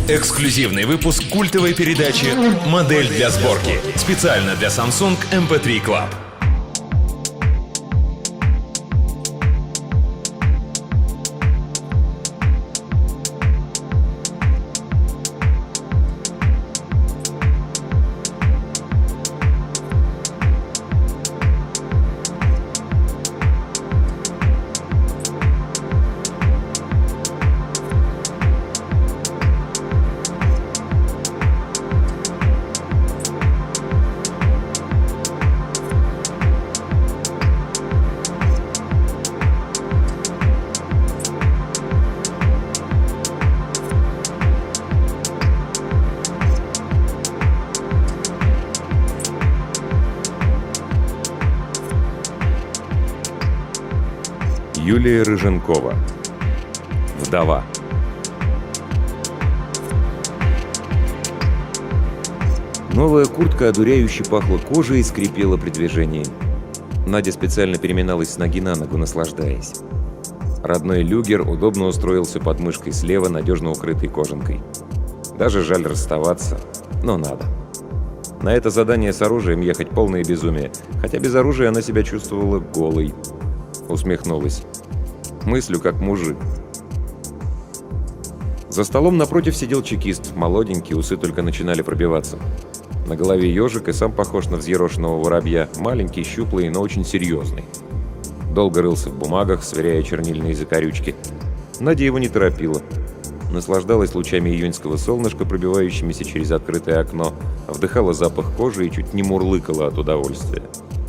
Эксклюзивный выпуск культовой передачи «Модель для сборки». Специально для Samsung MP3 Club. Юлия Рыженкова. Вдова. Новая куртка одуряюще пахла кожей и скрипела при движении. Надя специально переминалась с ноги на ногу, наслаждаясь. Родной люгер удобно устроился под мышкой слева, надежно укрытой кожанкой. Даже жаль расставаться, но надо. На это задание с оружием ехать полное безумие, хотя без оружия она себя чувствовала голой. Усмехнулась. Мыслю как мужик. За столом напротив сидел чекист, молоденький, усы только начинали пробиваться. На голове ежик и сам похож на взъерошенного воробья, маленький, щуплый, но очень серьезный. Долго рылся в бумагах, сверяя чернильные закорючки. Надя его не торопила. Наслаждалась лучами июньского солнышка, пробивающимися через открытое окно, вдыхала запах кожи и чуть не мурлыкала от удовольствия.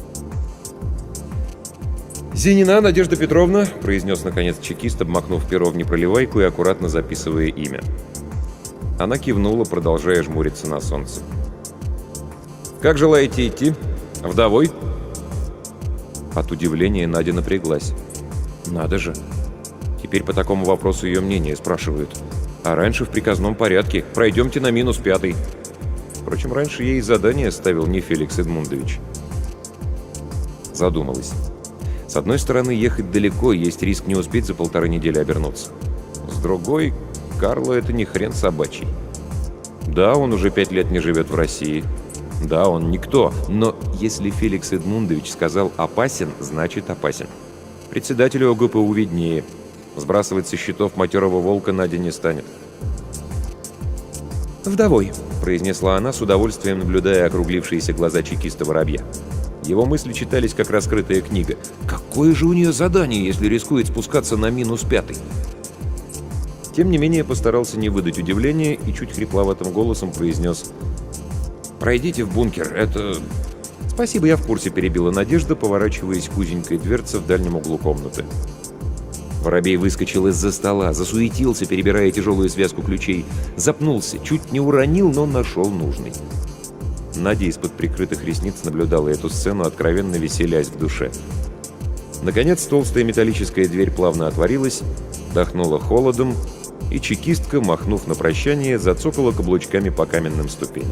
«Зинина Надежда Петровна», — произнес наконец чекист, обмакнув перо в непроливайку и аккуратно записывая имя. Она кивнула, продолжая жмуриться на солнце. «Как желаете идти? Вдовой?» От удивления Надя напряглась. «Надо же! Теперь по такому вопросу ее мнение спрашивают. А раньше в приказном порядке. Пройдемте на -5». Впрочем, раньше ей задание ставил не Феликс Эдмундович. Задумалась. С одной стороны, ехать далеко, есть риск не успеть за 1,5 недели обернуться. С другой, Карло — это не хрен собачий. Да, он уже 5 лет не живет в России. Да, он никто. Но если Феликс Эдмундович сказал «опасен», значит опасен. Председателю ОГПУ виднее. Сбрасывать со счетов матерого волка Надя не станет. «Вдовой», — произнесла она, с удовольствием наблюдая округлившиеся глаза чекиста-воробья. Его мысли читались, как раскрытая книга. Какое же у нее задание, если рискует спускаться на -5? Тем не менее, постарался не выдать удивления и чуть хрипловатым голосом произнес: «Пройдите в бункер, это...» «Спасибо, я в курсе», — перебила Надежда, поворачиваясь к узенькой дверце в дальнем углу комнаты. Воробей выскочил из-за стола, засуетился, перебирая тяжелую связку ключей. Запнулся, чуть не уронил, но нашел нужный. Надя из-под прикрытых ресниц наблюдала эту сцену, откровенно веселясь в душе. Наконец, толстая металлическая дверь плавно отворилась, дохнула холодом, и чекистка, махнув на прощание, зацокала каблучками по каменным ступеням.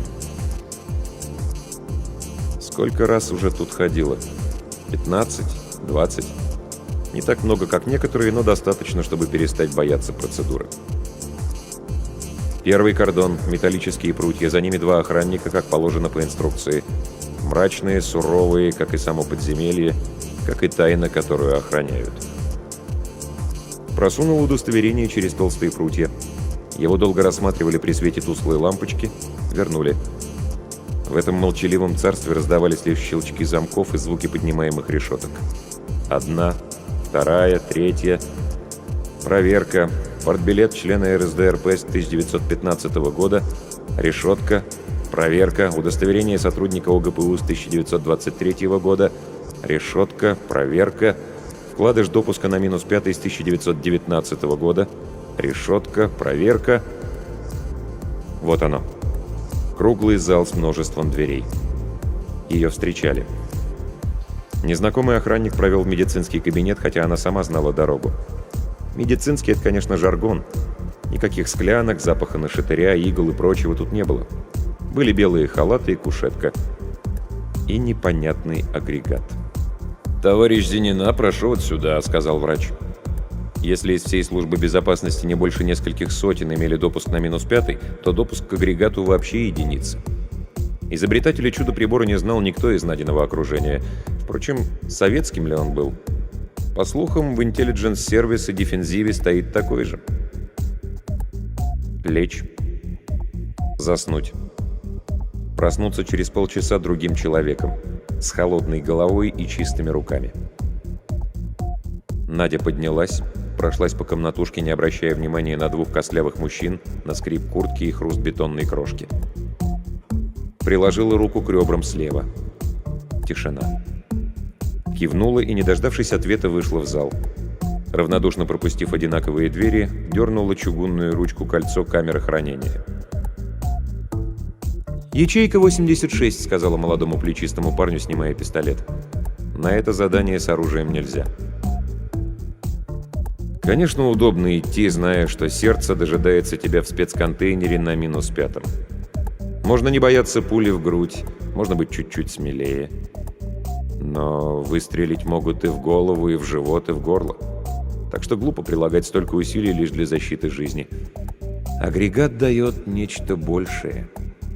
Сколько раз уже тут ходила? 15? 20? Не так много, как некоторые, но достаточно, чтобы перестать бояться процедуры. Первый кордон, металлические прутья, за ними 2 охранника, как положено по инструкции. Мрачные, суровые, как и само подземелье, как и тайна, которую охраняют. Просунул удостоверение через толстые прутья. Его долго рассматривали при свете тусклой лампочки, вернули. В этом молчаливом царстве раздавались лишь щелчки замков и звуки поднимаемых решеток. 1, 2, 3. Проверка. Портбилет члена РСДРП с 1915 года. Решетка. Проверка. Удостоверение сотрудника ОГПУ с 1923 года. Решетка. Проверка. Вкладыш допуска на -5 с 1919 года. Решетка. Проверка. Вот оно. Круглый зал с множеством дверей. Ее встречали. Незнакомый охранник провел в медицинский кабинет, хотя она сама знала дорогу. Медицинский — это, конечно, жаргон. Никаких склянок, запаха нашатыря, игл и прочего тут не было. Были белые халаты и кушетка. И непонятный агрегат. «Товарищ Зинина, прошу вот сюда», — сказал врач. Если из всей службы безопасности не больше нескольких сотен имели допуск на -5, то допуск к агрегату вообще единица. Изобретателя чудо-прибора не знал никто из Надиного окружения. Впрочем, советским ли он был? По слухам, в Intelligence Service и Дефензиве стоит такой же. Лечь. Заснуть. Проснуться через полчаса другим человеком, с холодной головой и чистыми руками. Надя поднялась, прошлась по комнатушке, не обращая внимания на двух костлявых мужчин, на скрип куртки и хруст бетонной крошки. Приложила руку к ребрам слева. Тишина. Кивнула и, не дождавшись ответа, вышла в зал. Равнодушно пропустив одинаковые двери, дернула чугунную ручку кольцо камеры хранения. «Ячейка 86», — сказала молодому плечистому парню, снимая пистолет. «На это задание с оружием нельзя». Конечно, удобно идти, зная, что сердце дожидается тебя в спецконтейнере на -5. Можно не бояться пули в грудь, можно быть чуть-чуть смелее. Но выстрелить могут и в голову, и в живот, и в горло. Так что глупо прилагать столько усилий лишь для защиты жизни. Агрегат дает нечто большее.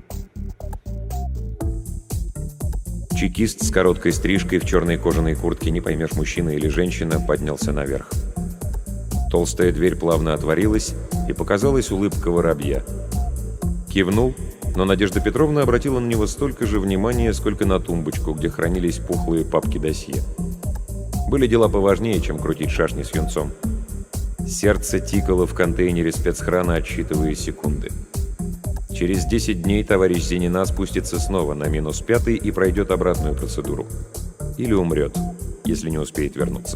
Чекист с короткой стрижкой в черной кожаной куртке, не поймешь, мужчина или женщина, поднялся наверх. Толстая дверь плавно отворилась, и показалась улыбка воробья. Кивнул, но Надежда Петровна обратила на него столько же внимания, сколько на тумбочку, где хранились пухлые папки досье. Были дела поважнее, чем крутить шашни с юнцом. Сердце тикало в контейнере спецхрана, отсчитывая секунды. Через 10 дней товарищ Зенина спустится снова на -5 и пройдет обратную процедуру. Или умрет, если не успеет вернуться.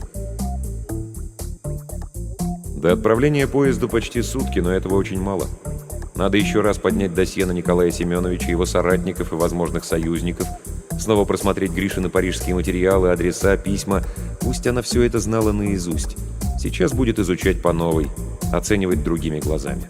До отправления поезду почти сутки, но этого очень мало. Надо еще раз поднять досье на Николая Семеновича, его соратников и возможных союзников, снова просмотреть Гришины парижские материалы, адреса, письма. Пусть она все это знала наизусть. Сейчас будет изучать по новой, оценивать другими глазами.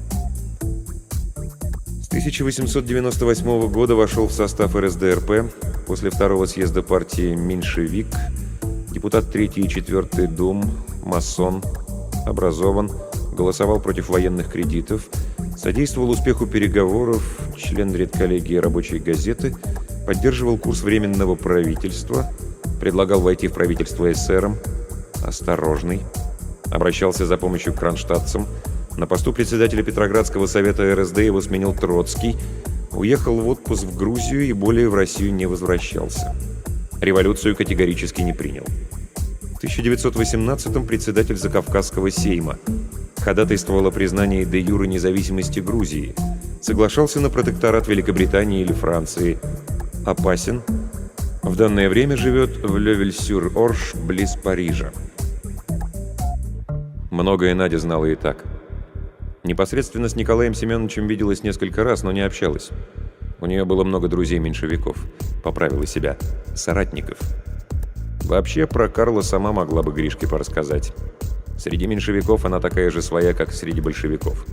С 1898 года вошел в состав РСДРП, после второго съезда партии «Меньшевик», депутат 3-й и 4-й дум, масон, образован, голосовал против военных кредитов, содействовал успеху переговоров, член редколлегии рабочей газеты, поддерживал курс Временного правительства, предлагал войти в правительство эсерам, осторожный, обращался за помощью к кронштадтцам, на посту председателя Петроградского совета РСД его сменил Троцкий, уехал в отпуск в Грузию и более в Россию не возвращался. Революцию категорически не принял. В 1918-м председатель Закавказского сейма. Ходатайствовал о признании де-юре независимости Грузии. Соглашался на протекторат Великобритании или Франции. Опасен. В данное время живет в Лёвель-сюр-Орш, близ Парижа. Многое Надя знала и так. Непосредственно с Николаем Семеновичем виделась несколько раз, но не общалась. У нее было много друзей-меньшевиков. Поправила себя. Соратников. Вообще, про Карла сама могла бы Гришке порассказать. Среди меньшевиков она такая же своя, как среди большевиков.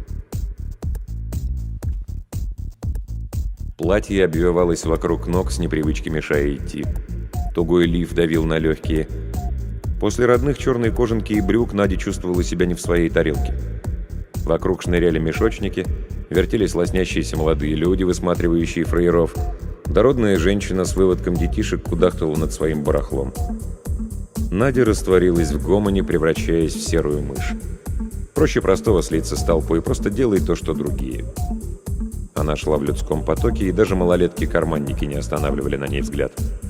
Платье обвивалось вокруг ног, с непривычки мешая идти. Тугой лиф давил на легкие. После родных черной кожанки и брюк Надя чувствовала себя не в своей тарелке. Вокруг шныряли мешочники, вертелись лоснящиеся молодые люди, высматривающие фраеров. Дородная женщина с выводком детишек кудахтала над своим барахлом. Надя растворилась в гомоне, превращаясь в серую мышь. Проще простого слиться с толпой, просто делай то, что другие. Она шла в людском потоке, и даже малолетки-карманники не останавливали на ней взгляд.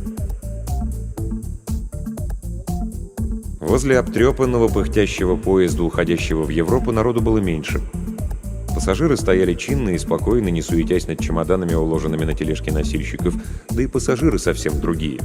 Возле обтрепанного пыхтящего поезда, уходящего в Европу, народу было меньше. Пассажиры стояли чинно и спокойно, не суетясь над чемоданами, уложенными на тележке носильщиков, да и пассажиры совсем другие.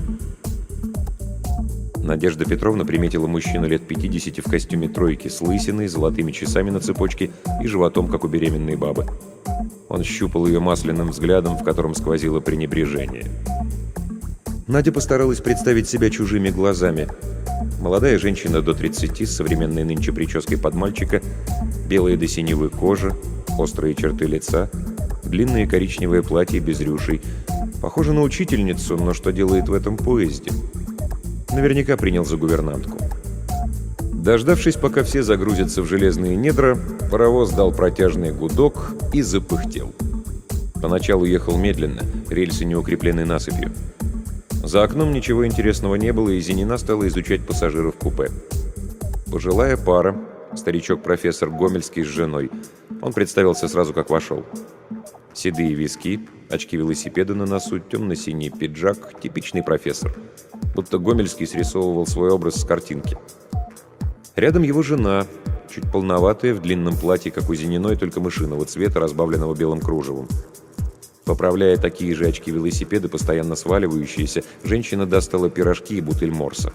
Надежда Петровна приметила мужчину лет 50 в костюме тройки с лысиной, золотыми часами на цепочке и животом, как у беременной бабы. Он щупал ее масляным взглядом, в котором сквозило пренебрежение. Надя постаралась представить себя чужими глазами. Молодая женщина до 30 с современной нынче прической под мальчика, белая до синевой кожа, острые черты лица, длинное коричневое платье без рюшей. Похоже на учительницу, но что делает в этом поезде? Наверняка принял за гувернантку. Дождавшись, пока все загрузятся в железные недра, паровоз дал протяжный гудок и запыхтел. Поначалу ехал медленно, рельсы не укреплены насыпью. За окном ничего интересного не было, и Зинина стала изучать пассажиров купе. Пожилая пара, старичок-профессор Гомельский с женой. Он представился сразу, как вошел. Седые виски, очки велосипеда на носу, темно-синий пиджак, типичный профессор. Будто Гомельский срисовывал свой образ с картинки. Рядом его жена, чуть полноватая, в длинном платье, как у Зининой, только мышиного цвета, разбавленного белым кружевом. Поправляя такие же очки велосипеда, постоянно сваливающиеся, женщина достала пирожки и бутыль морса.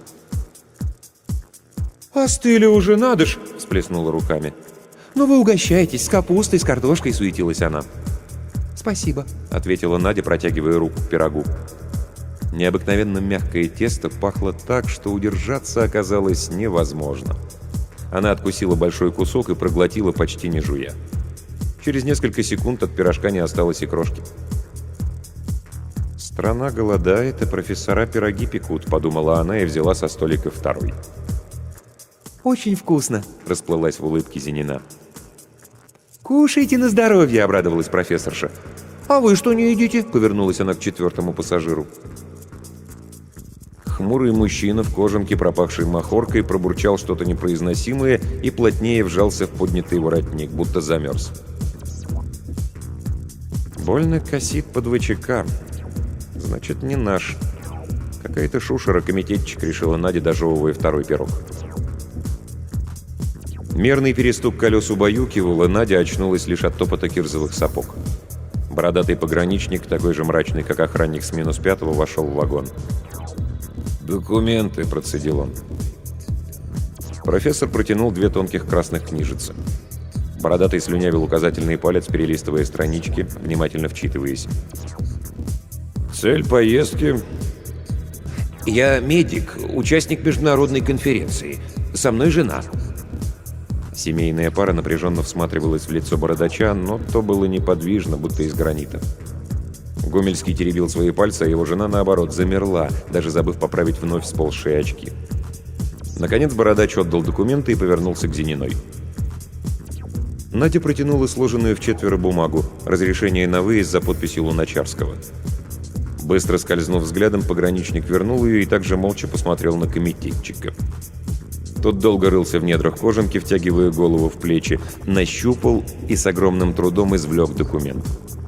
«Остыли уже, надо ж!» — всплеснула руками. «Ну вы угощайтесь, с капустой, с картошкой», — суетилась она. «Спасибо», — ответила Надя, протягивая руку к пирогу. Необыкновенно мягкое тесто пахло так, что удержаться оказалось невозможно. Она откусила большой кусок и проглотила, почти не жуя. Через несколько секунд от пирожка не осталось и крошки. «Страна голодает, и профессора пироги пекут», — подумала она и взяла со столика второй. «Очень вкусно», — расплылась в улыбке Зинина. «Кушайте на здоровье», — Обрадовалась профессорша. «А вы что не едите?» — повернулась она к четвертому пассажиру. Хмурый мужчина в кожанке, пропахшей махоркой, пробурчал что-то непроизносимое и плотнее вжался в поднятый воротник, будто замерз. «Больно косит под ВЧК. Значит, не наш. Какая-то шушера, комитетчик», — решила Надя, дожевывая второй пирог. Мерный перестук колес убаюкивал, и Надя очнулась лишь от топота кирзовых сапог. Бородатый пограничник, такой же мрачный, как охранник с минус пятого, вошел в вагон. «Документы», — процедил он. Профессор протянул 2 тонких красных книжицы. Бородатый слюнявил указательный палец, перелистывая странички, внимательно вчитываясь. «Цель поездки?» «Я медик, участник международной конференции. Со мной жена». Семейная пара напряженно всматривалась в лицо бородача, но то было неподвижно, будто из гранита. Гомельский теребил свои пальцы, а его жена, наоборот, замерла, даже забыв поправить вновь сползшие очки. Наконец бородач отдал документы и повернулся к Зининой. Надя протянула сложенную в 4 бумагу, разрешение на выезд за подписью Луначарского. Быстро скользнув взглядом, пограничник вернул ее и также молча посмотрел на комитетчика. Тот долго рылся в недрах кожанки, втягивая голову в плечи, нащупал и с огромным трудом извлек документ.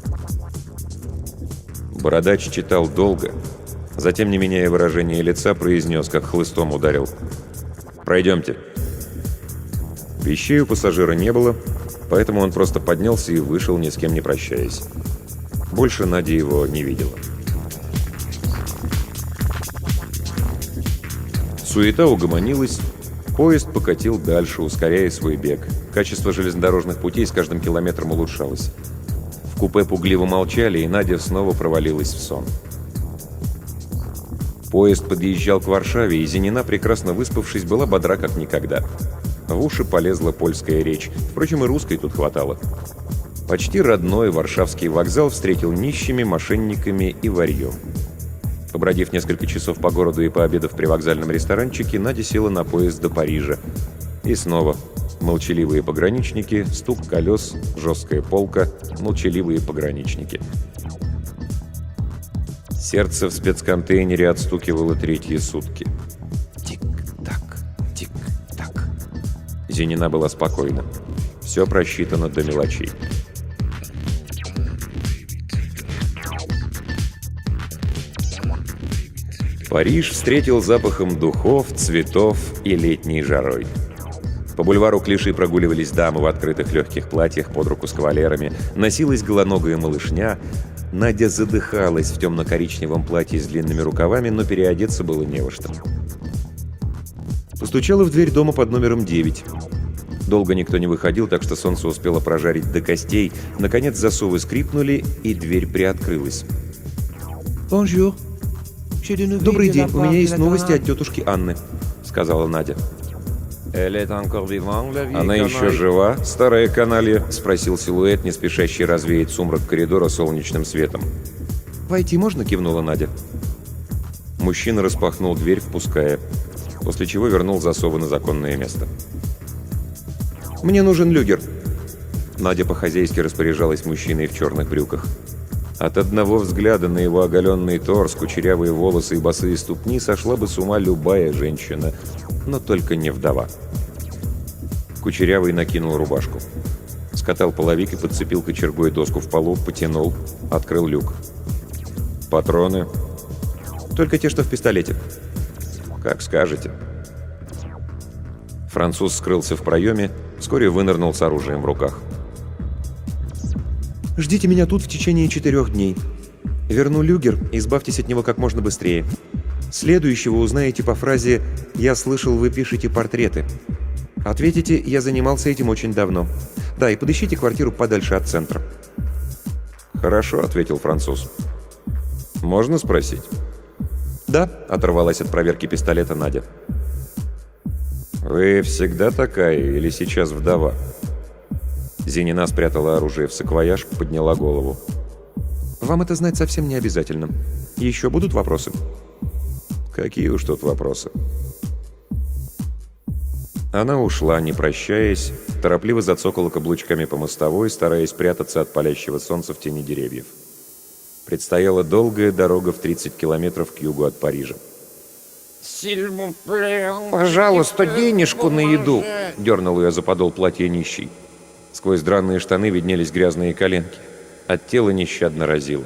Бородач читал долго, затем, не меняя выражения лица, произнес, как хлыстом ударил: «Пройдемте». Вещей у пассажира не было, поэтому он просто поднялся и вышел, ни с кем не прощаясь. Больше Надя его не видела. Суета угомонилась, поезд покатил дальше, ускоряя свой бег. Качество железнодорожных путей с каждым километром улучшалось. В купе пугливо молчали, и Надя снова провалилась в сон. Поезд подъезжал к Варшаве, и Зинина, прекрасно выспавшись, была бодра как никогда. В уши полезла польская речь, впрочем, и русской тут хватало. Почти родной варшавский вокзал встретил нищими, мошенниками и варьем. Побродив несколько часов по городу и пообедав при вокзальном ресторанчике, Надя села на поезд до Парижа. И снова молчаливые пограничники, стук колес, жесткая полка, молчаливые пограничники. Сердце в спецконтейнере отстукивало 3-е сутки. Тик-так, тик-так. Зинина была спокойна. Все просчитано до мелочей. Париж встретил запахом духов, цветов и летней жарой. По бульвару Клиши прогуливались дамы в открытых легких платьях под руку с кавалерами, носилась голоногая малышня. Надя задыхалась в темно-коричневом платье с длинными рукавами, но переодеться было не во что. Постучала в дверь дома под номером 9. Долго никто не выходил, так что солнце успело прожарить до костей. Наконец засовы скрипнули, и дверь приоткрылась. «Бонжур». «Добрый день, у меня есть новости от тетушки Анны», — сказала Надя. «Она еще жива, старая каналья?» — спросил силуэт, не спешащий развеять сумрак коридора солнечным светом. «Войти можно?» — кивнула Надя. Мужчина распахнул дверь, впуская. после чего вернул засовы на законное место. Мне нужен люгер. Надя по-хозяйски распоряжалась мужчиной в черных брюках. От одного взгляда на его оголенный торс, кучерявые волосы и босые ступни сошла бы с ума любая женщина, но только не вдова. Кучерявый накинул рубашку. Скатал половик и подцепил кочергой доску в полу, потянул, открыл люк. «Патроны?» Только те, что в пистолете. «Как скажете». Француз скрылся в проеме, вскоре вынырнул с оружием в руках. Ждите меня тут в течение 4 дней. Верну люгер, избавьтесь от него как можно быстрее. Следующего узнаете по фразе «Я слышал, вы пишете портреты». Ответите «Я занимался этим очень давно». Да, и подыщите квартиру подальше от центра. «Хорошо», — ответил француз. «Можно спросить?» «Да», — оторвалась от проверки пистолета Надя. «Вы всегда такая или сейчас вдова?» Зинина спрятала оружие в саквояж, подняла голову. «Вам это знать совсем не обязательно. Еще будут вопросы?» «Какие уж тут вопросы?» Она ушла, не прощаясь, торопливо зацокала каблучками по мостовой, стараясь спрятаться от палящего солнца в тени деревьев. Предстояла долгая дорога в 30 километров к югу от Парижа. «Пожалуйста, денежку на еду!» — дернул ее за подол платья нищий. Сквозь драные штаны виднелись грязные коленки. От тела нещадно разило.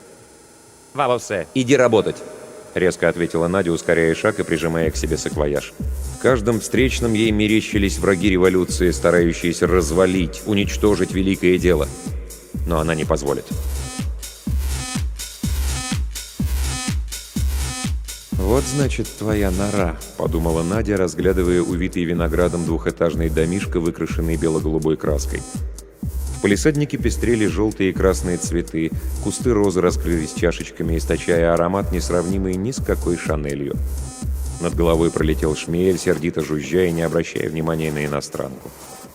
«Иди работать!» — резко ответила Надя, ускоряя шаг и прижимая к себе саквояж. В каждом встречном ей мерещились враги революции, старающиеся развалить, уничтожить великое дело. Но она не позволит. «Вот, значит, твоя нора», — подумала Надя, разглядывая увитый виноградом двухэтажный домишко, выкрашенный бело-голубой краской. В палисаднике пестрели желтые и красные цветы, кусты розы раскрылись чашечками, источая аромат, несравнимый ни с какой Шанелью. Над головой пролетел шмель, сердито жужжа и не обращая внимания на иностранку.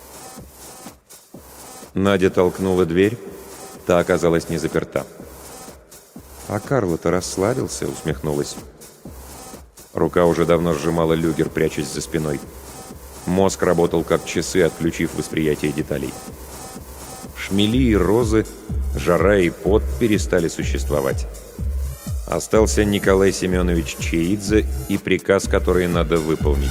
Надя толкнула дверь, та оказалась не заперта. «А Карло-то расслабился», — усмехнулась. Рука уже давно сжимала люгер, прячась за спиной. Мозг работал как часы, отключив восприятие деталей. Шмели и розы, жара и пот перестали существовать. Остался Николай Семенович Чеидзе и приказ, который надо выполнить.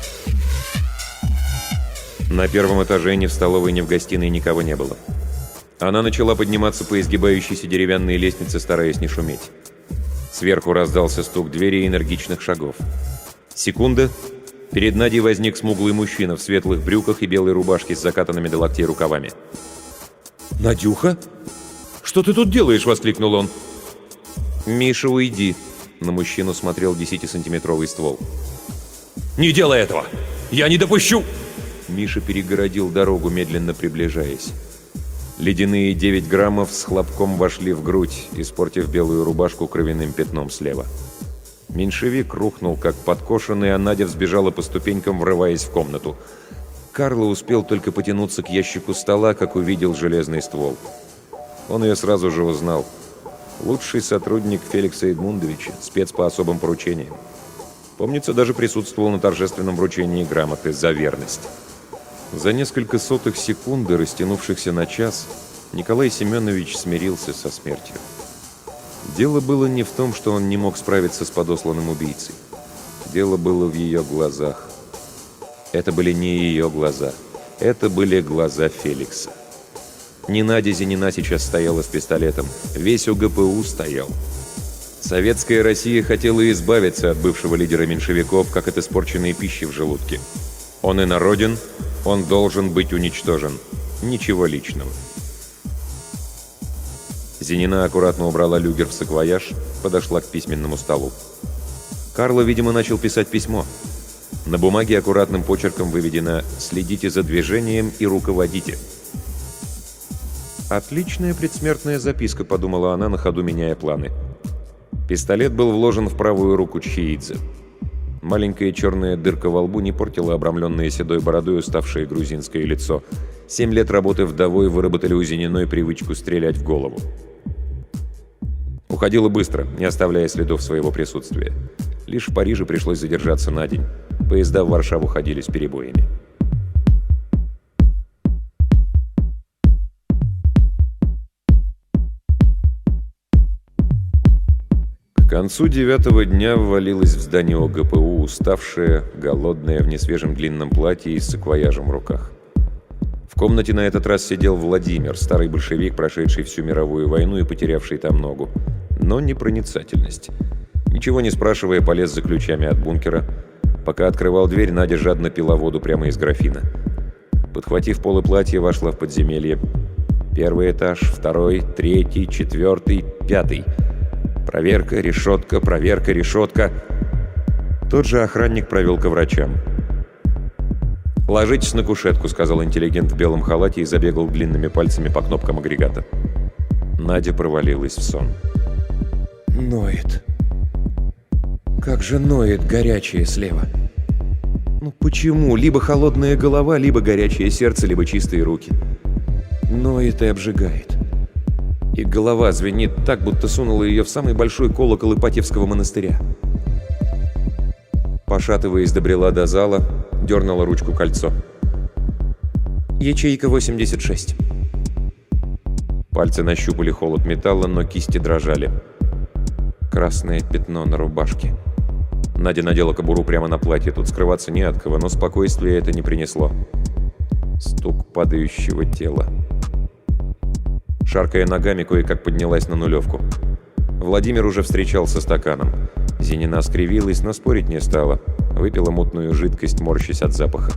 На первом этаже ни в столовой, ни в гостиной никого не было. Она начала подниматься по изгибающейся деревянной лестнице, стараясь не шуметь. Сверху раздался стук двери и энергичных шагов. Секунда. Перед Надей возник смуглый мужчина в светлых брюках и белой рубашке с закатанными до локтей рукавами. «Надюха? Что ты тут делаешь?» — воскликнул он. «Миша, уйди!» — на мужчину смотрел 10-сантиметровый ствол. «Не делай этого! Я не допущу!» Миша перегородил дорогу, медленно приближаясь. Ледяные 9 граммов с хлопком вошли в грудь, испортив белую рубашку кровяным пятном слева. Меньшевик рухнул, как подкошенный, а Надя взбежала по ступенькам, врываясь в комнату. Карло успел только потянуться к ящику стола, как увидел железный ствол. Он ее сразу же узнал. Лучший сотрудник Феликса Эдмундовича, спец по особым поручениям. Помнится, даже присутствовал на торжественном вручении грамоты за верность. За несколько сотых секунды, растянувшихся на час, Николай Семенович смирился со смертью. Дело было не в том, что он не мог справиться с подосланным убийцей. Дело было в ее глазах. Это были не ее глаза. Это были глаза Феликса. Не Надя Зинина сейчас стояла с пистолетом. Весь ОГПУ стоял. Советская Россия хотела избавиться от бывшего лидера меньшевиков, как от испорченной пищи в желудке. Он инороден, он должен быть уничтожен. Ничего личного. Зинина аккуратно убрала люгер в саквояж, подошла к письменному столу. Карло, видимо, начал писать письмо. На бумаге аккуратным почерком выведено «Следите за движением и руководите». «Отличная предсмертная записка», — подумала она, на ходу меняя планы. Пистолет был вложен в правую руку Чеидзе. Маленькая черная дырка во лбу не портила обрамленное седой бородой уставшее грузинское лицо. 7 лет работы вдовой выработали у Зининой привычку стрелять в голову. Уходила быстро, не оставляя следов своего присутствия. Лишь в Париже пришлось задержаться на день. Поезда в Варшаву ходили с перебоями. К концу 9-го дня ввалилась в здание ОГПУ, уставшая, голодная, в несвежем длинном платье и с саквояжем в руках. В комнате на этот раз сидел Владимир, старый большевик, прошедший всю мировую войну и потерявший там ногу. Но не проницательность. Ничего не спрашивая, полез за ключами от бункера. Пока открывал дверь, Надя жадно пила воду прямо из графина. Подхватив полы платья, вошла в подземелье. 1-й этаж, 2-й, 3-й, 4-й, 5-й. Проверка, решетка. Тот же охранник провел ко врачам. «Ложитесь на кушетку», — сказал интеллигент в белом халате и забегал длинными пальцами по кнопкам агрегата. Надя провалилась в сон. Ноет. Как же ноет горячее слева. Ну почему? Либо холодная голова, либо горячее сердце, либо чистые руки. Ноет и обжигает. И голова звенит так, будто сунула ее в самый большой колокол Ипатьевского монастыря. Пошатываясь, добрела до зала, дернула ручку кольцо. Ячейка 86. Пальцы нащупали холод металла, но кисти дрожали. Красное пятно на рубашке. Надя надела кобуру прямо на платье. Тут скрываться не от кого, но спокойствия это не принесло. Стук падающего тела. Шаркая ногами, кое-как поднялась на нулевку. Владимир уже встречал со стаканом. Зинина скривилась, но спорить не стала. Выпила мутную жидкость, морщась от запаха.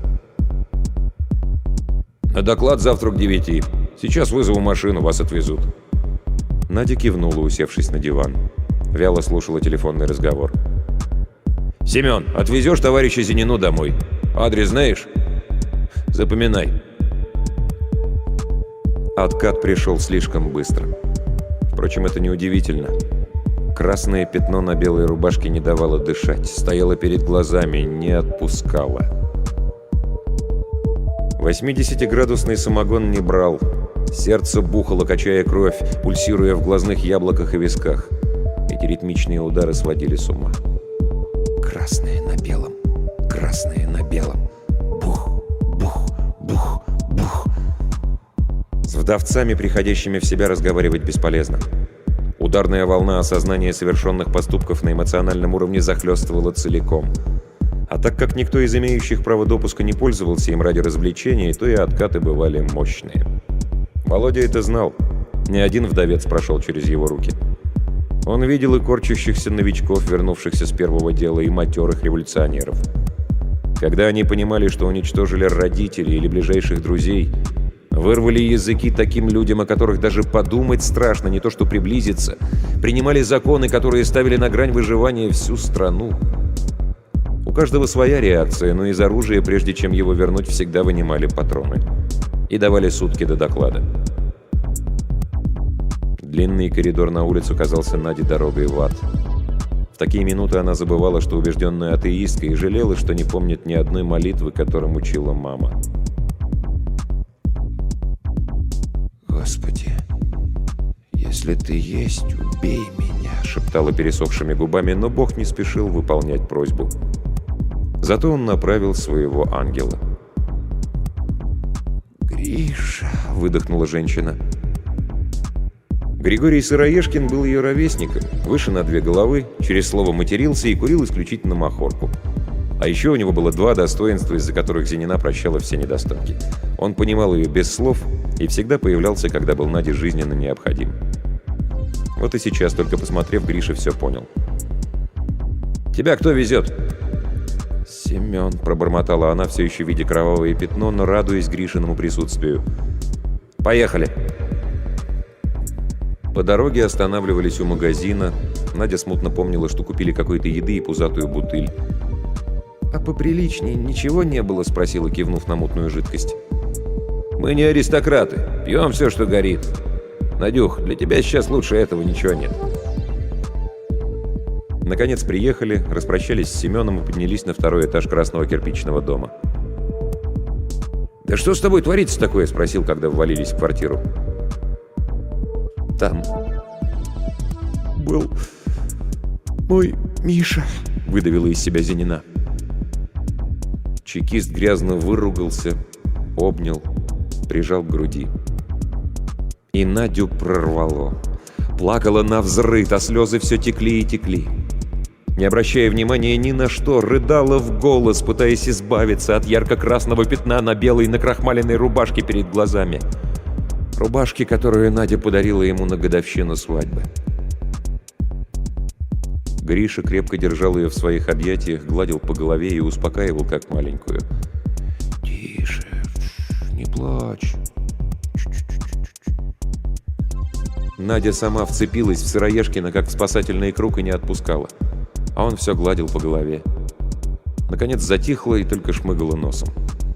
«На доклад завтра к 9. Сейчас вызову машину, вас отвезут». Надя кивнула, усевшись на диван. Вяло слушала телефонный разговор. «Семен, отвезешь товарища Зинину домой? Адрес знаешь? Запоминай». Откат пришел слишком быстро. Впрочем, это неудивительно. Красное пятно на белой рубашке не давало дышать, стояло перед глазами, не отпускало. 80-градусный самогон не брал. Сердце бухало, качая кровь, пульсируя в глазных яблоках и висках. Эти ритмичные удары сводили с ума. Красное на белом, красное на белом. Бух, бух, бух, бух. С вдовцами, приходящими в себя, разговаривать бесполезно. Ударная волна осознания совершенных поступков на эмоциональном уровне захлестывала целиком. А так как никто из имеющих право допуска не пользовался им ради развлечения, то и откаты бывали мощные. Володя это знал. Ни один вдовец прошел через его руки. Он видел и корчащихся новичков, вернувшихся с первого дела, и матерых революционеров. Когда они понимали, что уничтожили родителей или ближайших друзей, вырвали языки таким людям, о которых даже подумать страшно, не то что приблизиться, принимали законы, которые ставили на грань выживания всю страну. У каждого своя реакция, но из оружия, прежде чем его вернуть, всегда вынимали патроны. И давали сутки до доклада. Длинный коридор на улицу казался Наде дорогой в ад. В такие минуты она забывала, что убежденная атеистка, и жалела, что не помнит ни одной молитвы, которым учила мама. «Господи, если ты есть, убей меня», — шептала пересохшими губами, но Бог не спешил выполнять просьбу. Зато он направил своего ангела. «Гриша», — выдохнула женщина. Григорий Сыроежкин был ее ровесником, выше на 2 головы, через слово матерился и курил исключительно махорку. А еще у него было 2 достоинства, из-за которых Зинина прощала все недостатки. Он понимал ее без слов и всегда появлялся, когда был Наде жизненно необходим. Вот и сейчас, только посмотрев, Гриша все понял. «Тебя кто везет?» «Семен», — пробормотала она, все еще видя кровавое пятно, но радуясь Гришиному присутствию. «Поехали!» По дороге останавливались у магазина. Надя смутно помнила, что купили какой-то еды и пузатую бутыль. «А поприличнее ничего не было?» — спросила, кивнув на мутную жидкость. «Мы не аристократы. Пьем все, что горит. Надюх, для тебя сейчас лучше этого ничего нет». Наконец приехали, распрощались с Семеном и поднялись на 2-й этаж красного кирпичного дома. «Да что с тобой творится такое?» — спросил, когда ввалились в квартиру. «Там был мой Миша», — выдавила из себя Зинина. Чекист грязно выругался, обнял, прижал к груди. И Надю прорвало. Плакала навзрыд, а слезы все текли и текли. Не обращая внимания ни на что, рыдала в голос, пытаясь избавиться от ярко-красного пятна на белой накрахмаленной рубашке перед глазами. Рубашке, которую Надя подарила ему на годовщину свадьбы. Гриша крепко держал ее в своих объятиях, гладил по голове и успокаивал, как маленькую. «Тише, не плачь». Надя сама вцепилась в Сыроежкина, как в спасательный круг, и не отпускала. А он все гладил по голове. Наконец затихла и только шмыгала носом.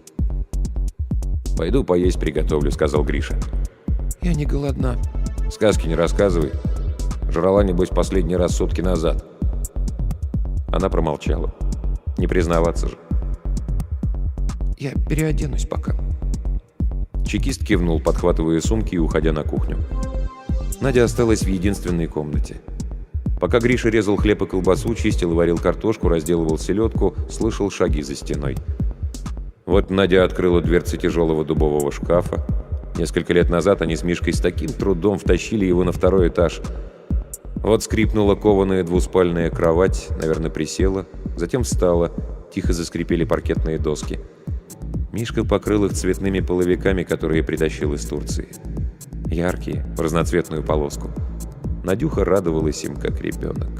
«Пойду поесть приготовлю», — сказал Гриша. «Я не голодна». «Сказки не рассказывай. Жрала, небось, последний раз сутки назад». Она промолчала. Не признаваться же. «Я переоденусь пока». Чекист кивнул, подхватывая сумки и уходя на кухню. Надя осталась в единственной комнате. Пока Гриша резал хлеб и колбасу, чистил и варил картошку, разделывал селедку, слышал шаги за стеной. Вот Надя открыла дверцы тяжелого дубового шкафа. Несколько лет назад они с Мишкой с таким трудом втащили его на второй этаж. Вот скрипнула кованая двуспальная кровать, наверное, присела, затем встала, тихо заскрипели паркетные доски. Мишка покрыл их цветными половиками, которые притащил из Турции. Яркие, в разноцветную полоску. Надюха радовалась им, как ребенок.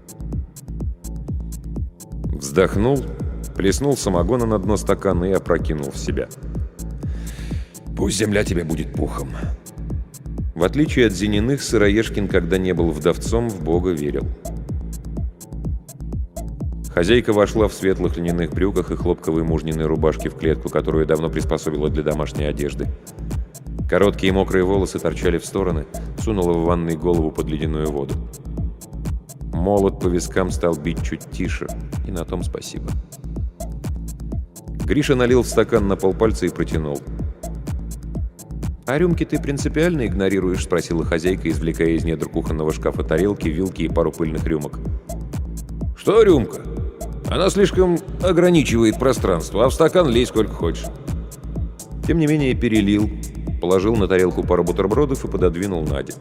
Вздохнул, плеснул самогона на дно стакана и опрокинул в себя. «Пусть земля тебе будет пухом». В отличие от Зениных, Сыроежкин, когда не был вдовцом, в Бога верил. Хозяйка вошла в светлых льняных брюках и хлопковой мужниной рубашке в клетку, которую давно приспособила для домашней одежды. Короткие мокрые волосы торчали в стороны, сунула в ванной голову под ледяную воду. Молот по вискам стал бить чуть тише, и на том спасибо. Гриша налил в стакан на полпальца и протянул. «А рюмки ты принципиально игнорируешь?» — спросила хозяйка, извлекая из недр кухонного шкафа тарелки, вилки и пару пыльных рюмок. «Что рюмка? Она слишком ограничивает пространство, а в стакан лей сколько хочешь». Тем не менее перелил, положил на тарелку пару бутербродов и пододвинул Наде.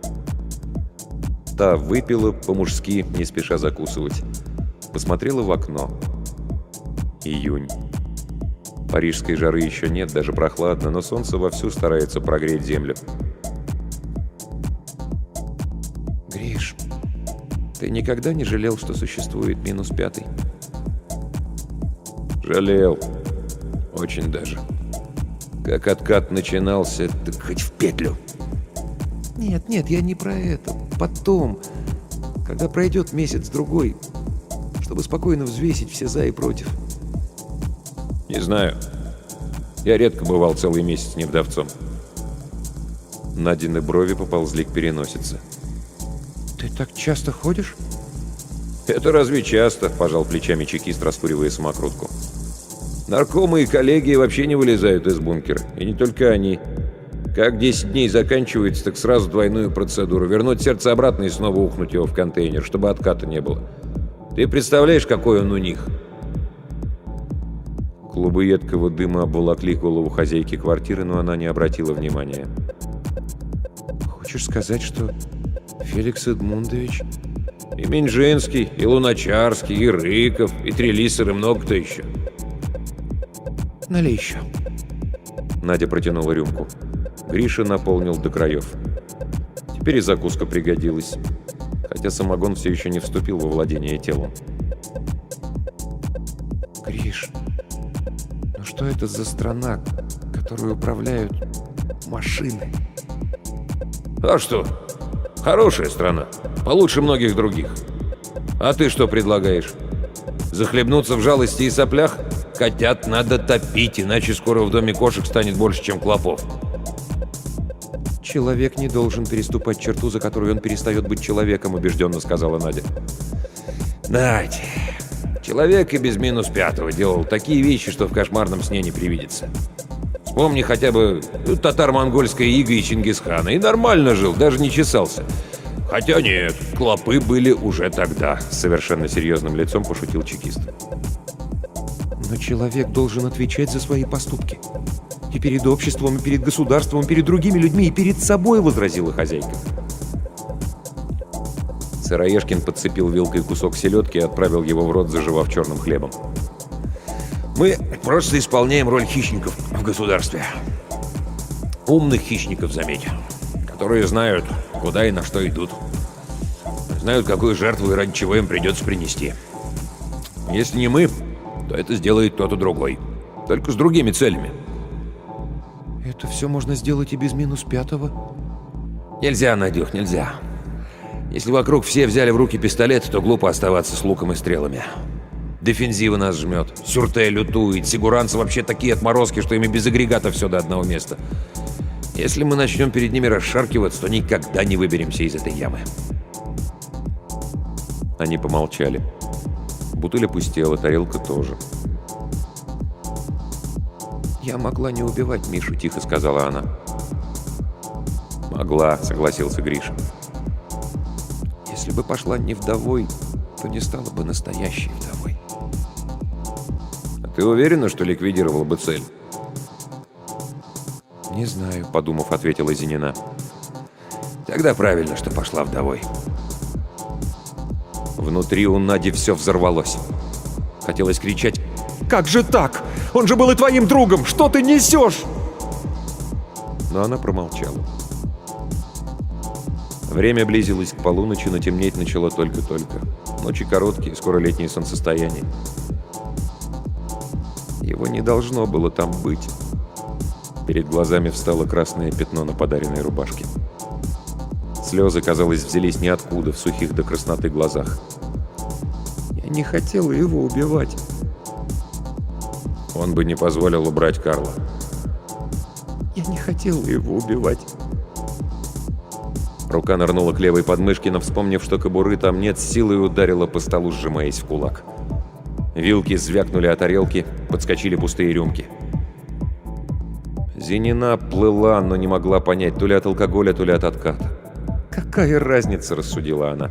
Та выпила по-мужски, не спеша закусывать. Посмотрела в окно. Июнь. Парижской жары еще нет, даже прохладно, но солнце вовсю старается прогреть землю. «Гриш, ты никогда не жалел, что существует -5?» «Жалел. Очень даже. Как откат начинался, так хоть в петлю». «Нет, я не про это. Потом, когда пройдет месяц-другой, чтобы спокойно взвесить все за и против». «Не знаю. Я редко бывал целый месяц не вдовцом». Надины брови поползли к переносице. «Ты так часто ходишь?» «Это разве часто?» – пожал плечами чекист, раскуривая самокрутку. «Наркомы и коллеги вообще не вылезают из бункера. И не только они. Как 10 дней заканчивается, так сразу двойную процедуру. Вернуть сердце обратно и снова ухнуть его в контейнер, чтобы отката не было. Ты представляешь, какой он у них?» Клубы едкого дыма обволокли голову хозяйки квартиры, но она не обратила внимания. «Хочешь сказать, что Феликс Эдмундович...» «И Минжинский, и Луначарский, и Рыков, и Трелиссер, и много-то еще». «Налей еще». Надя протянула рюмку. Гриша наполнил до краев. Теперь и закуска пригодилась, хотя самогон все еще не вступил во владение телом. «Гриш, ну что это за страна, которую управляют машины?» «А что? Хорошая страна. Получше многих других. А ты что предлагаешь? Захлебнуться в жалости и соплях? Котят надо топить, иначе скоро в доме кошек станет больше, чем клопов». «Человек не должен переступать черту, за которую он перестает быть человеком», — убежденно сказала Надя. «Надь, человек и без -5 делал такие вещи, что в кошмарном сне не привидится. Вспомни хотя бы татаро-монгольское иго и Чингисхана. И нормально жил, даже не чесался. Хотя нет, клопы были уже тогда», — с совершенно серьезным лицом пошутил чекист. Но человек должен отвечать за свои поступки. И перед обществом, и перед государством, и перед другими людьми, и перед собой, возразила хозяйка. Сыроежкин подцепил вилкой кусок селедки и отправил его в рот, заживав черным хлебом. «Мы просто исполняем роль хищников в государстве. Умных хищников, заметь, которые знают, куда и на что идут. Знают, какую жертву и ради чего им придется принести. Если не мы, то это сделает кто-то другой. Только с другими целями». Это все можно сделать и без -5? «Нельзя, Надюх, нельзя. Если вокруг все взяли в руки пистолет, то глупо оставаться с луком и стрелами. Дефензива нас жмет, Сюрте лютует, сигуранцы вообще такие отморозки, что ими без агрегата все до одного места. Если мы начнем перед ними расшаркиваться, то никогда не выберемся из этой ямы». Они помолчали. Бутыль опустела, тарелка тоже. «Я могла не убивать Мишу», — тихо сказала она. «Могла», — согласился Гриша. «Если бы пошла не вдовой, то не стала бы настоящей вдовой». «А ты уверена, что ликвидировала бы цель?» «Не знаю», — подумав, ответила Зинина. «Тогда правильно, что пошла вдовой». Внутри у Нади все взорвалось. Хотелось кричать: «Как же так? Он же был и твоим другом! Что ты несешь?» Но она промолчала. Время близилось к полуночи, но темнеть начало только-только. Ночи короткие, скоро летнее солнцестояние. Его не должно было там быть. Перед глазами встало красное пятно на подаренной рубашке. Слезы, казалось, взялись ниоткуда в сухих до красноты глазах. «Я не хотела его убивать». Он бы не позволил убрать Карла. «Я не хотела его убивать». Рука нырнула к левой подмышке, но, вспомнив, что кобуры там нет, с силой ударила по столу, сжимаясь в кулак. Вилки звякнули о тарелки, подскочили пустые рюмки. Зинина плыла, но не могла понять, то ли от алкоголя, то ли от отката. «Какая разница?» — рассудила она.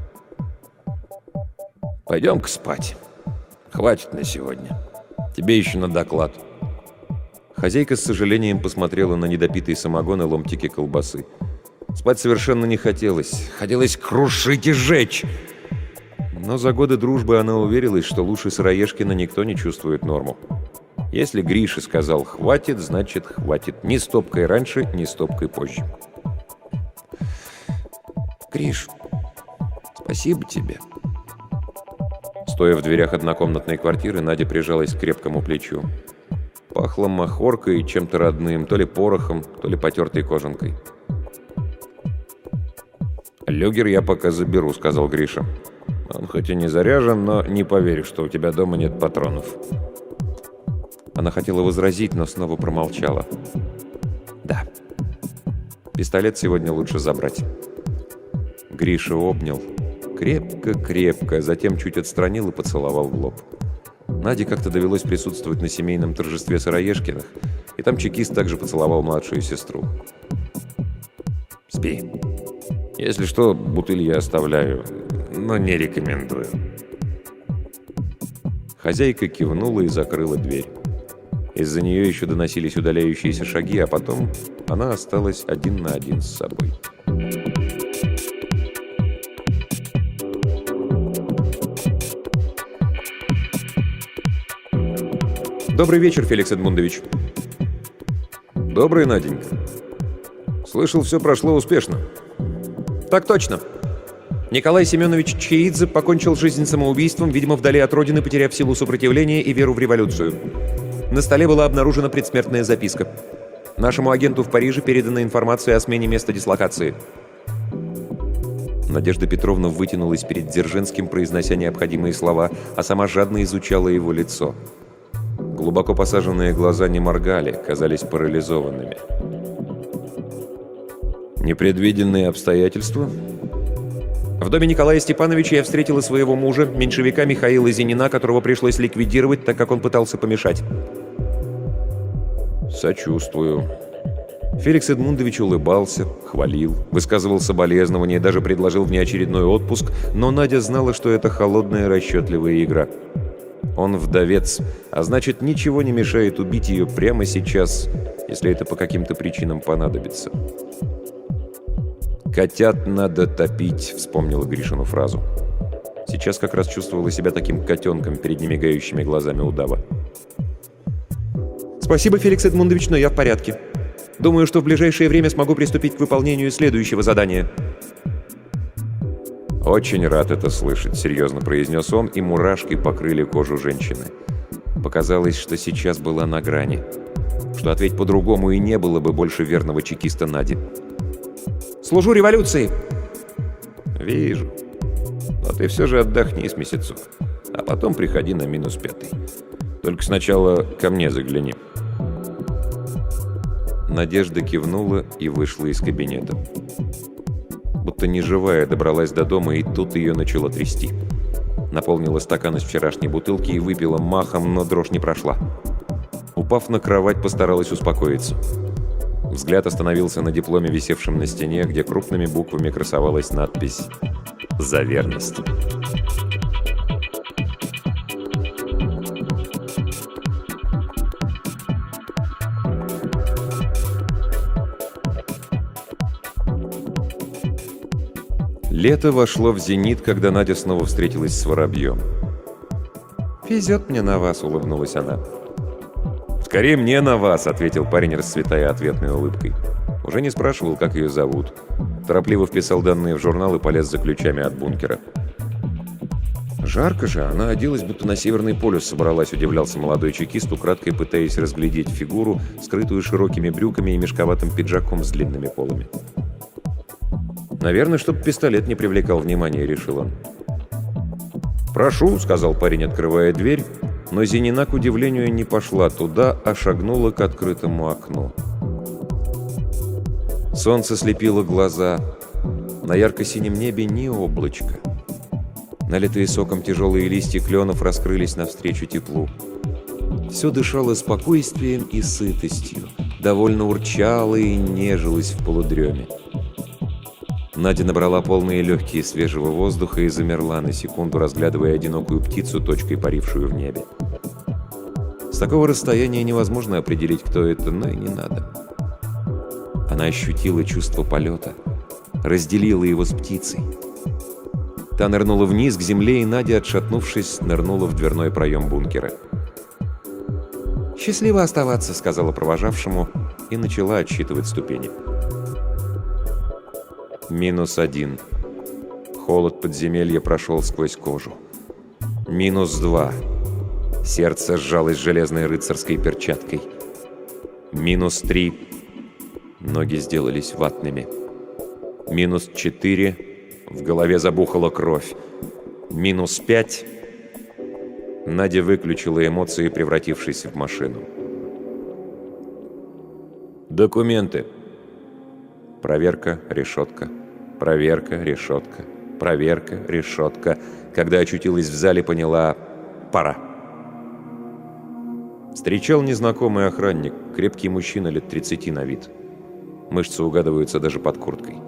«Пойдем-ка спать. Хватит на сегодня. Тебе еще на доклад». Хозяйка с сожалением посмотрела на недопитый самогон и ломтики колбасы. Спать совершенно не хотелось. Хотелось крушить и сжечь. Но за годы дружбы она уверилась, что лучше Сыроежкина никто не чувствует норму. Если Гриша сказал «хватит», значит «хватит». Ни стопкой раньше, ни стопкой позже. «Гриш, спасибо тебе». Стоя в дверях однокомнатной квартиры, Надя прижалась к крепкому плечу. Пахло махоркой и чем-то родным, то ли порохом, то ли потертой кожанкой. «Люгер я пока заберу», — сказал Гриша. «Он хоть и не заряжен, но не поверю, что у тебя дома нет патронов». Она хотела возразить, но снова промолчала. «Да. Пистолет сегодня лучше забрать». Гриша обнял. Крепко-крепко, затем чуть отстранил и поцеловал в лоб. Наде как-то довелось присутствовать на семейном торжестве Сыроежкиных, и там чекист также поцеловал младшую сестру. «Спи. Если что, бутыль я оставляю, но не рекомендую». Хозяйка кивнула и закрыла дверь. Из-за нее еще доносились удаляющиеся шаги, а потом она осталась один на один с собой. «Добрый вечер, Феликс Эдмундович». «Добрый, Наденька. Слышал, все прошло успешно». «Так точно. Николай Семенович Чхеидзе покончил жизнь самоубийством, видимо, вдали от родины, потеряв силу сопротивления и веру в революцию. На столе была обнаружена предсмертная записка. Нашему агенту в Париже передана информация о смене места дислокации». Надежда Петровна вытянулась перед Дзержинским, произнося необходимые слова, а сама жадно изучала его лицо. Глубоко посаженные глаза не моргали, казались парализованными. «Непредвиденные обстоятельства?» В доме Николая Степановича я встретила своего мужа, меньшевика Михаила Зинина, которого пришлось ликвидировать, так как он пытался помешать. «Сочувствую». Феликс Эдмундович улыбался, хвалил, высказывал соболезнования, даже предложил внеочередной отпуск, но Надя знала, что это холодная расчетливая игра. Он вдовец, а значит, ничего не мешает убить ее прямо сейчас, если это по каким-то причинам понадобится. «Котят надо топить», — вспомнила Гришину фразу. Сейчас как раз чувствовала себя таким котенком перед немигающими глазами удава. «Спасибо, Феликс Эдмундович, но я в порядке. Думаю, что в ближайшее время смогу приступить к выполнению следующего задания». «Очень рад это слышать», — серьезно произнес он, и мурашки покрыли кожу женщины. Показалось, что сейчас была на грани. Что ответь по-другому и не было бы больше верного чекиста Нади. «Служу революции!» «Вижу. Но ты все же отдохни с месяцок, а потом приходи на -5. Только сначала ко мне загляни». Надежда кивнула и вышла из кабинета. Будто неживая добралась до дома, и тут ее начало трясти. Наполнила стакан из вчерашней бутылки и выпила махом, но дрожь не прошла. Упав на кровать, постаралась успокоиться. Взгляд остановился на дипломе, висевшем на стене, где крупными буквами красовалась надпись «За верность». Лето вошло в зенит, когда Надя снова встретилась с Воробьем. «Везет мне на вас», — улыбнулась она. «Скорее мне на вас», — ответил парень, расцветая ответной улыбкой. Уже не спрашивал, как ее зовут. Торопливо вписал данные в журнал и полез за ключами от бункера. «Жарко же, она оделась, будто на Северный полюс собралась», — удивлялся молодой чекист, украдкой пытаясь разглядеть фигуру, скрытую широкими брюками и мешковатым пиджаком с длинными полами. «Наверное, чтобы пистолет не привлекал внимания», — решил он. «Прошу», — сказал парень, открывая дверь, но Зинина, к удивлению, не пошла туда, а шагнула к открытому окну. Солнце слепило глаза. На ярко-синем небе ни облачка. Налитые соком тяжелые листья кленов раскрылись навстречу теплу. Все дышало спокойствием и сытостью, довольно урчало и нежилось в полудреме. Надя набрала полные легкие свежего воздуха и замерла на секунду, разглядывая одинокую птицу, точкой парившую в небе. С такого расстояния невозможно определить, кто это, но и не надо. Она ощутила чувство полета, разделила его с птицей. Та нырнула вниз к земле, и Надя, отшатнувшись, нырнула в дверной проем бункера. «Счастливо оставаться», — сказала провожавшему, и начала отсчитывать ступени. -1. Холод подземелья прошел сквозь кожу. -2. Сердце сжалось железной рыцарской перчаткой. -3. Ноги сделались ватными. -4. В голове забухала кровь. -5. Надя выключила эмоции, превратившись в машину. «Документы». Проверка, решетка. Проверка, решетка. Проверка, решетка. Когда очутилась в зале, поняла — пора. Встречал незнакомый охранник, крепкий мужчина лет 30 на вид. Мышцы угадываются даже под курткой.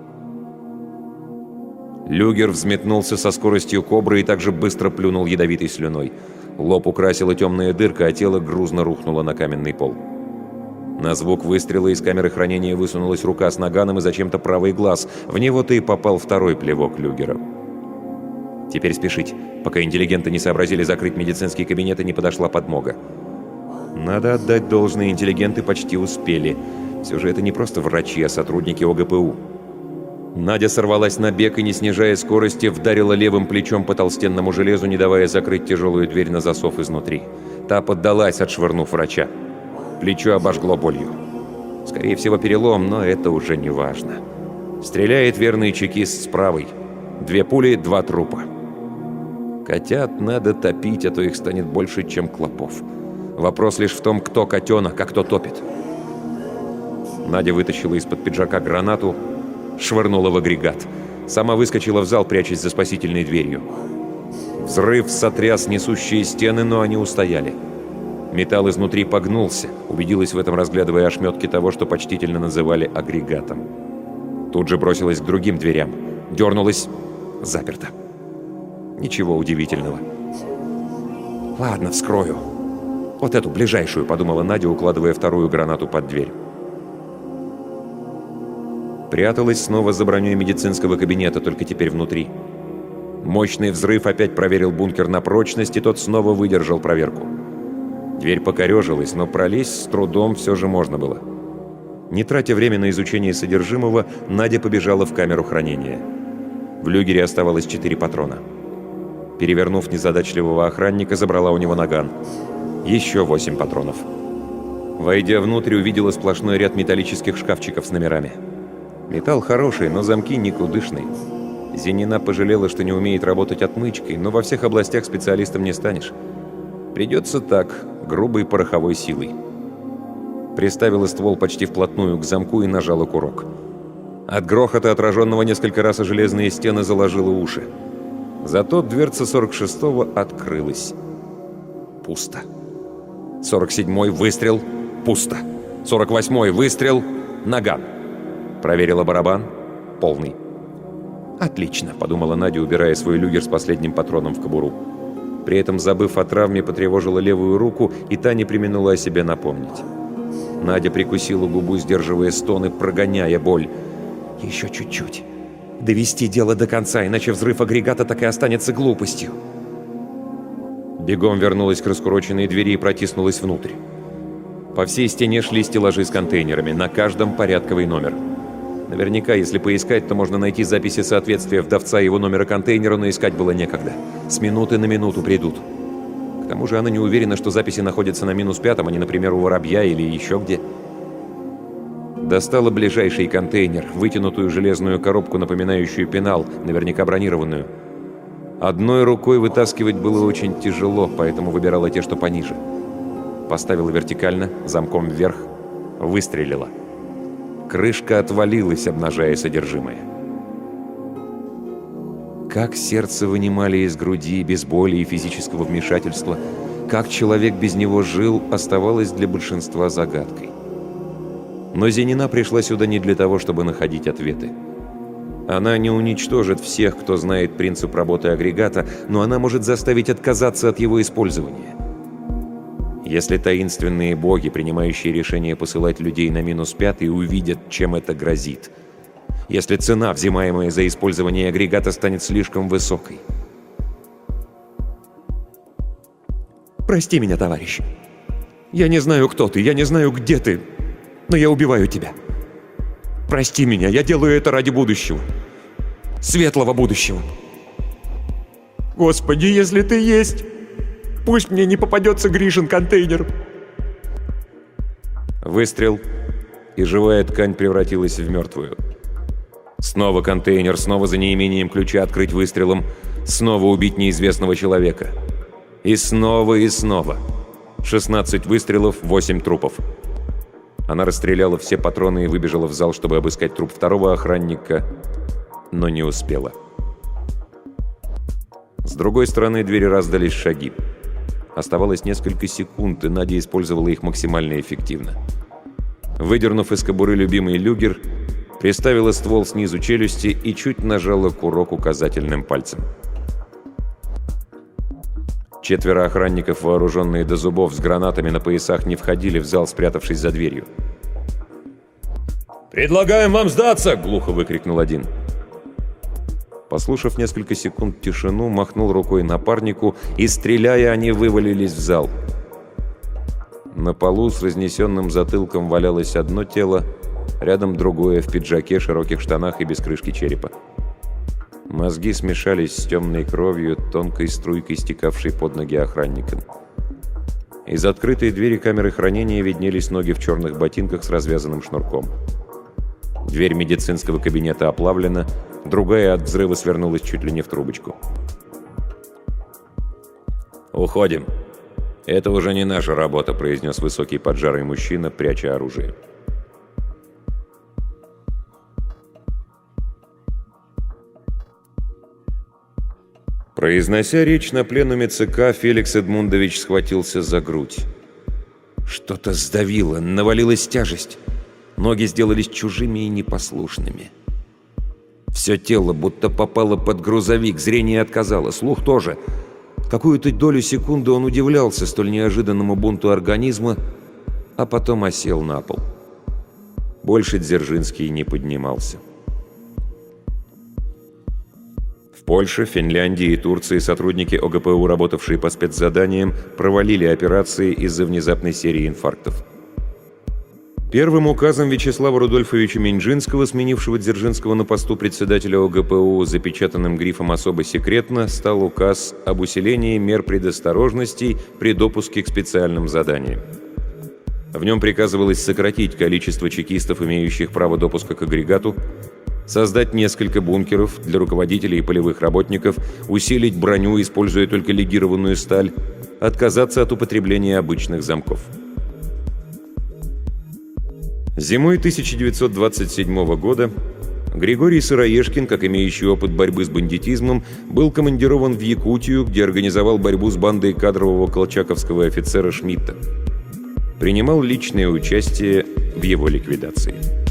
Люгер взметнулся со скоростью кобры и также быстро плюнул ядовитой слюной. Лоб украсила темная дырка, а тело грузно рухнуло на каменный пол. На звук выстрела из камеры хранения высунулась рука с наганом и зачем-то правый глаз. В него-то и попал второй плевок Люгера. Теперь спешить, пока интеллигенты не сообразили закрыть медицинский кабинет и не подошла подмога. Надо отдать должное, интеллигенты почти успели. Все же это не просто врачи, а сотрудники ОГПУ. Надя сорвалась на бег и, не снижая скорости, вдарила левым плечом по толстенному железу, не давая закрыть тяжелую дверь на засов изнутри. Та поддалась, отшвырнув врача. Плечо обожгло болью. Скорее всего, перелом, но это уже не важно. Стреляет верный чекист с правой. 2 пули, 2 трупа. Котят надо топить, а то их станет больше, чем клопов. Вопрос лишь в том, кто котенок, а кто топит. Надя вытащила из-под пиджака гранату, швырнула в агрегат. Сама выскочила в зал, прячась за спасительной дверью. Взрыв сотряс несущие стены, но они устояли. Металл изнутри погнулся, убедилась в этом, разглядывая ошметки того, что почтительно называли агрегатом. Тут же бросилась к другим дверям. Дернулась. Заперто. Ничего удивительного. «Ладно, вскрою. Вот эту, ближайшую», — подумала Надя, укладывая вторую гранату под дверь. Пряталась снова за броней медицинского кабинета, только теперь внутри. Мощный взрыв опять проверил бункер на прочность, и тот снова выдержал проверку. Дверь покорежилась, но пролезть с трудом все же можно было. Не тратя время на изучение содержимого, Надя побежала в камеру хранения. В люгере оставалось 4 патрона. Перевернув незадачливого охранника, забрала у него наган. Еще 8 патронов. Войдя внутрь, увидела сплошной ряд металлических шкафчиков с номерами. Металл хороший, но замки никудышные. Зенина пожалела, что не умеет работать отмычкой, но во всех областях специалистом не станешь. Придется так, грубой пороховой силой. Приставила ствол почти вплотную к замку и нажала курок. От грохота, отраженного несколько раз о железные стены, заложила уши. Зато дверца 46-го открылась. Пусто. 47-й выстрел. Пусто. 48-й выстрел. Наган. Проверила барабан. Полный. «Отлично», — подумала Надя, убирая свой люгер с последним патроном в кобуру. При этом, забыв о травме, потревожила левую руку, и та не преминула о себе напомнить. Надя прикусила губу, сдерживая стоны, прогоняя боль. «Еще чуть-чуть. Довести дело до конца, иначе взрыв агрегата так и останется глупостью». Бегом вернулась к раскуроченной двери и протиснулась внутрь. По всей стене шли стеллажи с контейнерами, на каждом порядковый номер. Наверняка, если поискать, то можно найти записи соответствия вдовца и его номера контейнера, но искать было некогда. С минуты на минуту придут. К тому же она не уверена, что записи находятся на -5, а не, например, у Воробья или еще где. Достала ближайший контейнер, вытянутую железную коробку, напоминающую пенал, наверняка бронированную. Одной рукой вытаскивать было очень тяжело, поэтому выбирала те, что пониже. Поставила вертикально, замком вверх, выстрелила. Крышка отвалилась, обнажая содержимое. Как сердце вынимали из груди без боли и физического вмешательства, как человек без него жил, оставалось для большинства загадкой. Но Зенина пришла сюда не для того, чтобы находить ответы. Она не уничтожит всех, кто знает принцип работы агрегата, но она может заставить отказаться от его использования. Если таинственные боги, принимающие решение посылать людей на -5, увидят, чем это грозит. Если цена, взимаемая за использование агрегата, станет слишком высокой. «Прости меня, товарищ. Я не знаю, кто ты, я не знаю, где ты, но я убиваю тебя. Прости меня, я делаю это ради будущего. Светлого будущего. Господи, если ты есть, пусть мне не попадется Гришин контейнер». Выстрел, и живая ткань превратилась в мертвую. Снова контейнер, снова за неимением ключа открыть выстрелом, снова убить неизвестного человека. И снова, и снова. 16 выстрелов, 8 трупов. Она расстреляла все патроны и выбежала в зал, чтобы обыскать труп второго охранника, но не успела. С другой стороны двери раздались шаги. Оставалось несколько секунд, и Надя использовала их максимально эффективно. Выдернув из кобуры любимый люгер, приставила ствол снизу челюсти и чуть нажала курок указательным пальцем. 4 охранников, вооруженные до зубов с гранатами на поясах, не входили в зал, спрятавшись за дверью. «Предлагаем вам сдаться!» — глухо выкрикнул один. Послушав несколько секунд тишину, махнул рукой напарнику, и, стреляя, они вывалились в зал. На полу с разнесенным затылком валялось одно тело, рядом другое в пиджаке, широких штанах и без крышки черепа. Мозги смешались с темной кровью, тонкой струйкой, стекавшей под ноги охранникам. Из открытой двери камеры хранения виднелись ноги в черных ботинках с развязанным шнурком. Дверь медицинского кабинета оплавлена, другая от взрыва свернулась чуть ли не в трубочку. «Уходим. Это уже не наша работа», — произнес высокий поджарый мужчина, пряча оружие. Произнося речь на пленуме ЦК, Феликс Эдмундович схватился за грудь. Что-то сдавило, навалилась тяжесть. Ноги сделались чужими и непослушными. Все тело будто попало под грузовик, зрение отказало, слух тоже. Какую-то долю секунды он удивлялся столь неожиданному бунту организма, а потом осел на пол. Больше Дзержинский не поднимался. В Польше, Финляндии и Турции сотрудники ОГПУ, работавшие по спецзаданиям, провалили операции из-за внезапной серии инфарктов. Первым указом Вячеслава Рудольфовича Минжинского, сменившего Дзержинского на посту председателя ОГПУ, запечатанным грифом «Особо секретно», стал указ об усилении мер предосторожности при допуске к специальным заданиям. В нем приказывалось сократить количество чекистов, имеющих право допуска к агрегату, создать несколько бункеров для руководителей и полевых работников, усилить броню, используя только легированную сталь, отказаться от употребления обычных замков. Зимой 1927 года Григорий Сыроежкин, как имеющий опыт борьбы с бандитизмом, был командирован в Якутию, где организовал борьбу с бандой кадрового колчаковского офицера Шмидта. Принимал личное участие в его ликвидации.